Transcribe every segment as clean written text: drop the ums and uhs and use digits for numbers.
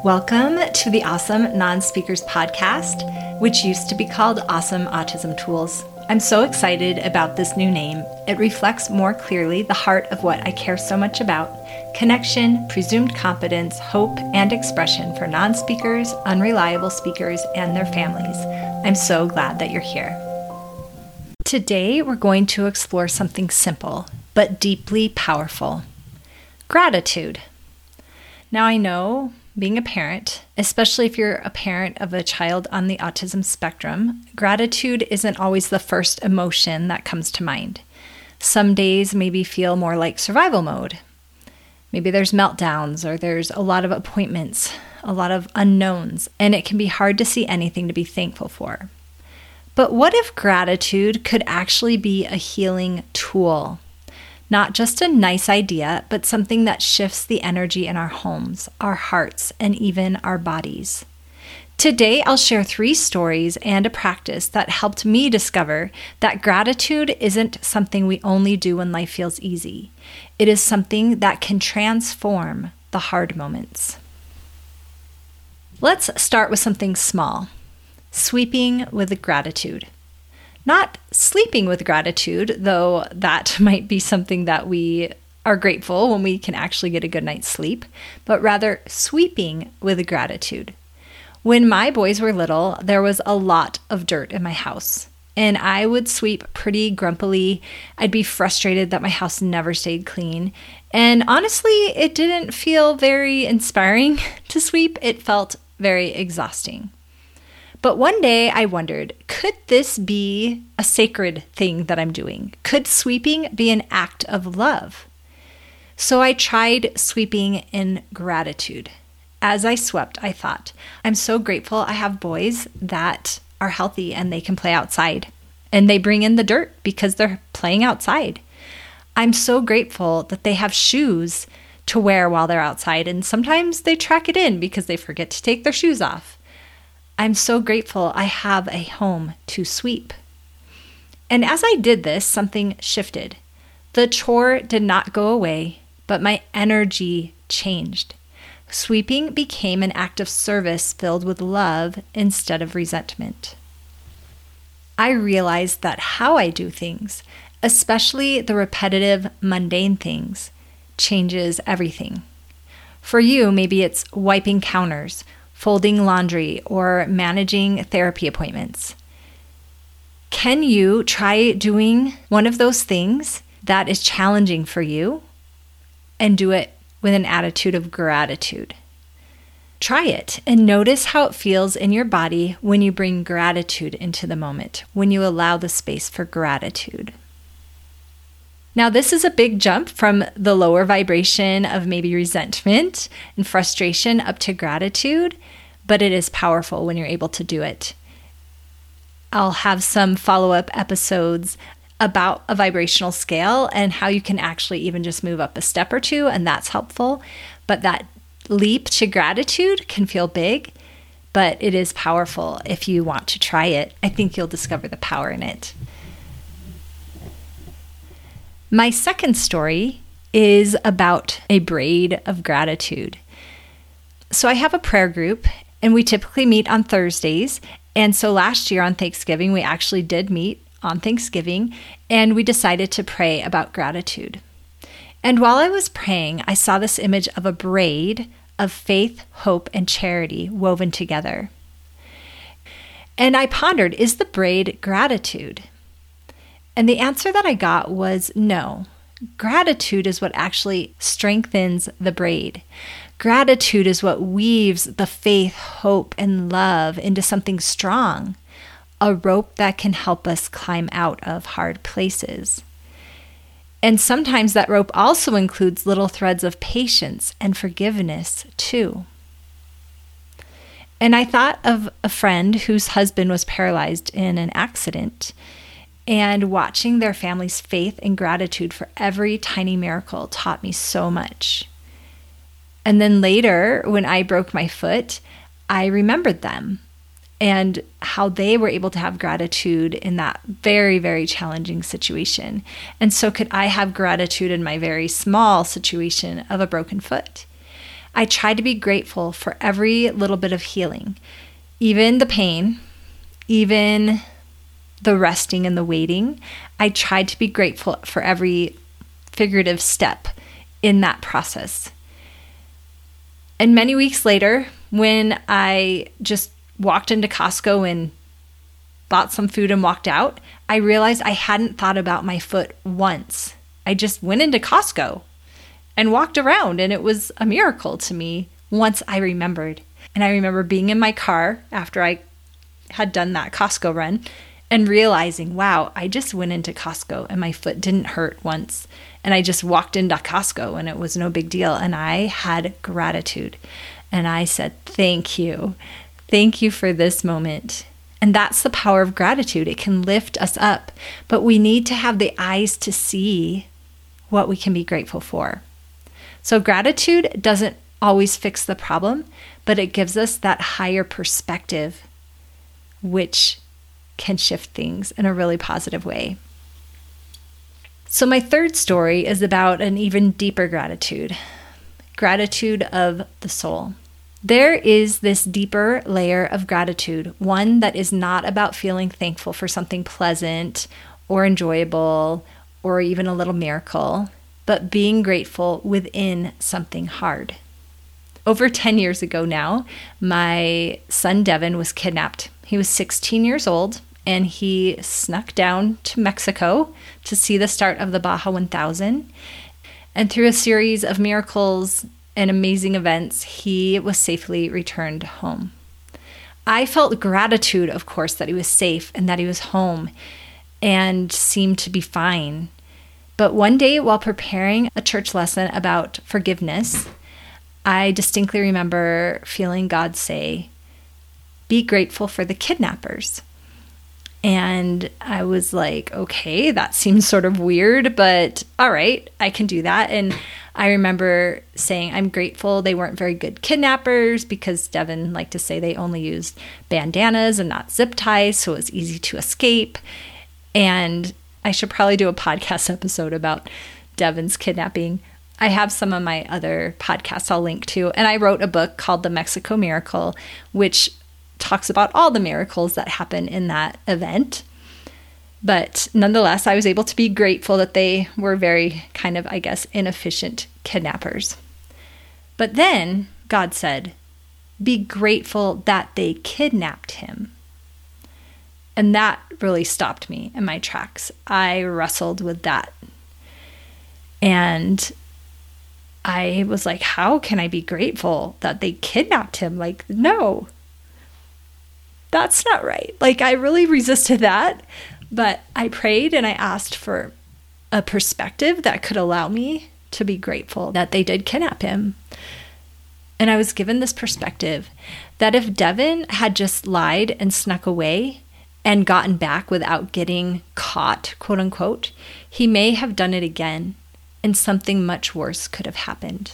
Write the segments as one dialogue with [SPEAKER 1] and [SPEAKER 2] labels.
[SPEAKER 1] Welcome to the Awesome Non-Speakers podcast, which used to be called Awesome Autism Tools. I'm so excited about this new name. It reflects more clearly the heart of what I care so much about: connection, presumed competence, hope, and expression for non-speakers, unreliable speakers, and their families. I'm so glad that you're here. Today, we're going to explore something simple, but deeply powerful: gratitude. Now, I know, being a parent, especially if you're a parent of a child on the autism spectrum, gratitude isn't always the first emotion that comes to mind. Some days maybe feel more like survival mode. Maybe there's meltdowns, or there's a lot of appointments, a lot of unknowns, and it can be hard to see anything to be thankful for. But what if gratitude could actually be a healing tool? Not just a nice idea, but something that shifts the energy in our homes, our hearts, and even our bodies. Today, I'll share 3 stories and a practice that helped me discover that gratitude isn't something we only do when life feels easy. It is something that can transform the hard moments. Let's start with something small: sweeping with gratitude. Not sleeping with gratitude, though that might be something that we are grateful when we can actually get a good night's sleep, but rather sweeping with gratitude. When my boys were little, there was a lot of dirt in my house, and I would sweep pretty grumpily. I'd be frustrated that my house never stayed clean, and honestly, it didn't feel very inspiring to sweep. It felt very exhausting. But one day I wondered, could this be a sacred thing that I'm doing? Could sweeping be an act of love? So I tried sweeping in gratitude. As I swept, I thought, I'm so grateful I have boys that are healthy and they can play outside. And they bring in the dirt because they're playing outside. I'm so grateful that they have shoes to wear while they're outside. And sometimes they track it in because they forget to take their shoes off. I'm so grateful I have a home to sweep. And as I did this, something shifted. The chore did not go away, but my energy changed. Sweeping became an act of service filled with love instead of resentment. I realized that how I do things, especially the repetitive, mundane things, changes everything. For you, maybe it's wiping counters, folding laundry, or managing therapy appointments. Can you try doing one of those things that is challenging for you and do it with an attitude of gratitude? Try it and notice how it feels in your body when you bring gratitude into the moment, when you allow the space for gratitude. Now, this is a big jump from the lower vibration of maybe resentment and frustration up to gratitude, but it is powerful when you're able to do it. I'll have some follow-up episodes about a vibrational scale and how you can actually even just move up a step or two, and that's helpful. But that leap to gratitude can feel big, but it is powerful if you want to try it. I think you'll discover the power in it. My second story is about a braid of gratitude. So I have a prayer group, and we typically meet on Thursdays. And so last year on Thanksgiving, we actually did meet on Thanksgiving, and we decided to pray about gratitude. And while I was praying, I saw this image of a braid of faith, hope, and charity woven together. And I pondered, is the braid gratitude? And the answer that I got was no. Gratitude is what actually strengthens the braid. Gratitude is what weaves the faith, hope, and love into something strong, a rope that can help us climb out of hard places. And sometimes that rope also includes little threads of patience and forgiveness too. And I thought of a friend whose husband was paralyzed in an accident, and watching their family's faith and gratitude for every tiny miracle taught me so much. And then later, when I broke my foot, I remembered them and how they were able to have gratitude in that very, very challenging situation. And so could I have gratitude in my very small situation of a broken foot? I tried to be grateful for every little bit of healing, even the pain, even the resting and the waiting. I tried to be grateful for every figurative step in that process. And many weeks later, when I just walked into Costco and bought some food and walked out, I realized I hadn't thought about my foot once. I just went into Costco and walked around, and it was a miracle to me once I remembered. And I remember being in my car after I had done that Costco run and realizing, wow, I just went into Costco and my foot didn't hurt once. And I just walked into Costco and it was no big deal. And I had gratitude. And I said, thank you. Thank you for this moment. And that's the power of gratitude. It can lift us up, but we need to have the eyes to see what we can be grateful for. So gratitude doesn't always fix the problem, but it gives us that higher perspective, which can shift things in a really positive way. So my third story is about an even deeper gratitude of the soul. There is this deeper layer of gratitude, one that is not about feeling thankful for something pleasant or enjoyable or even a little miracle, but being grateful within something hard. Over 10 years ago now, my son Devin was kidnapped. He was 16 years old, and he snuck down to Mexico to see the start of the Baja 1000. And through a series of miracles and amazing events, he was safely returned home. I felt gratitude, of course, that he was safe and that he was home and seemed to be fine. But one day, while preparing a church lesson about forgiveness, I distinctly remember feeling God say, "Be grateful for the kidnappers." And I was like, okay, that seems sort of weird, but all right, I can do that. And I remember saying, I'm grateful they weren't very good kidnappers, because Devin liked to say they only used bandanas and not zip ties, so it was easy to escape. And I should probably do a podcast episode about Devin's kidnapping. I have some of my other podcasts I'll link to. And I wrote a book called The Mexico Miracle, which talks about all the miracles that happen in that event. But nonetheless, I was able to be grateful that they were very kind of, I guess, inefficient kidnappers. But then God said, be grateful that they kidnapped him. And that really stopped me in my tracks. I wrestled with that. And I was like, how can I be grateful that they kidnapped him? Like, no, that's not right. Like, I really resisted that. But I prayed and I asked for a perspective that could allow me to be grateful that they did kidnap him. And I was given this perspective that if Devin had just lied and snuck away and gotten back without getting caught, quote unquote, he may have done it again and something much worse could have happened.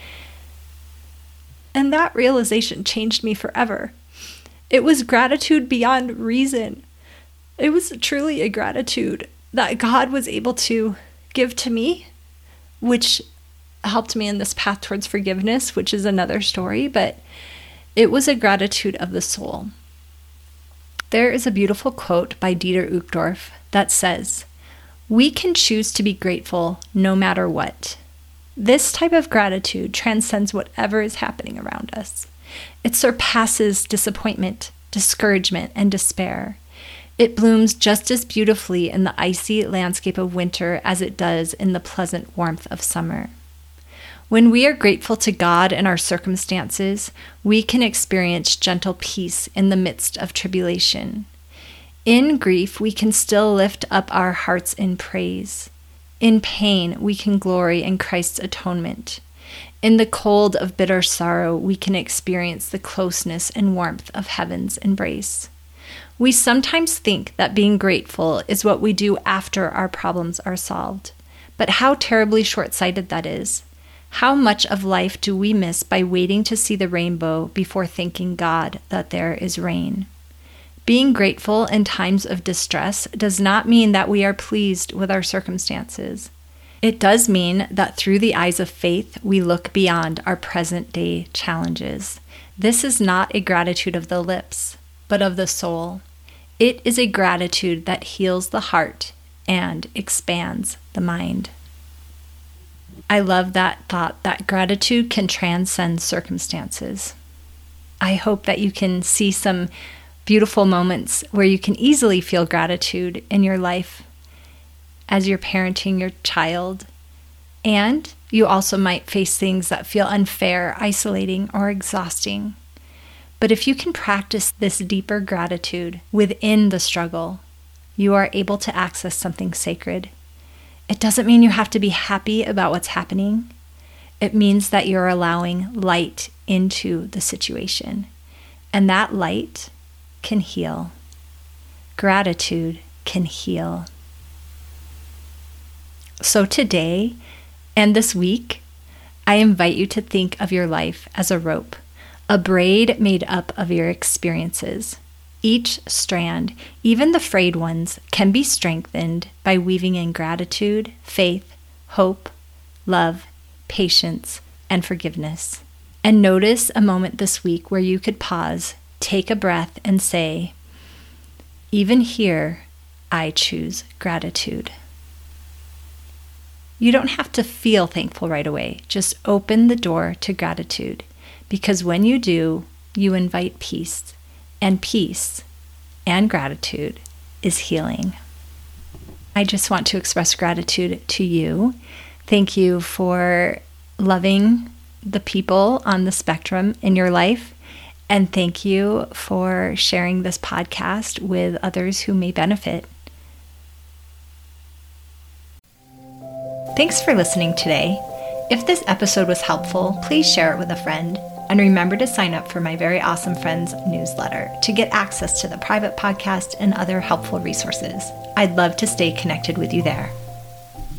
[SPEAKER 1] And that realization changed me forever. It was gratitude beyond reason. It was truly a gratitude that God was able to give to me, which helped me in this path towards forgiveness, which is another story, but it was a gratitude of the soul. There is a beautiful quote by Dieter Uchtdorf that says, "We can choose to be grateful no matter what. This type of gratitude transcends whatever is happening around us. It surpasses disappointment, discouragement, and despair. It blooms just as beautifully in the icy landscape of winter as it does in the pleasant warmth of summer. When we are grateful to God in our circumstances, we can experience gentle peace in the midst of tribulation. In grief, we can still lift up our hearts in praise. In pain, we can glory in Christ's atonement. In the cold of bitter sorrow, we can experience the closeness and warmth of heaven's embrace. We sometimes think that being grateful is what we do after our problems are solved. But how terribly short-sighted that is. How much of life do we miss by waiting to see the rainbow before thanking God that there is rain? Being grateful in times of distress does not mean that we are pleased with our circumstances. It does mean that through the eyes of faith, we look beyond our present day challenges. This is not a gratitude of the lips, but of the soul. It is a gratitude that heals the heart and expands the mind. I love that thought that gratitude can transcend circumstances. I hope that you can see some beautiful moments where you can easily feel gratitude in your life as you're parenting your child. And you also might face things that feel unfair, isolating, or exhausting. But if you can practice this deeper gratitude within the struggle, you are able to access something sacred. It doesn't mean you have to be happy about what's happening. It means that you're allowing light into the situation. And that light can heal. Gratitude can heal. So today and this week, I invite you to think of your life as a rope, a braid made up of your experiences. Each strand, even the frayed ones, can be strengthened by weaving in gratitude, faith, hope, love, patience, and forgiveness. And notice a moment this week where you could pause, take a breath, and say, even here, I choose gratitude. You don't have to feel thankful right away. Just open the door to gratitude, because when you do, you invite peace, and peace and gratitude is healing. I just want to express gratitude to you. Thank you for loving the people on the spectrum in your life, and thank you for sharing this podcast with others who may benefit. Thanks for listening today. If this episode was helpful, please share it with a friend. And remember to sign up for my Very Awesome Friends newsletter to get access to the private podcast and other helpful resources. I'd love to stay connected with you there.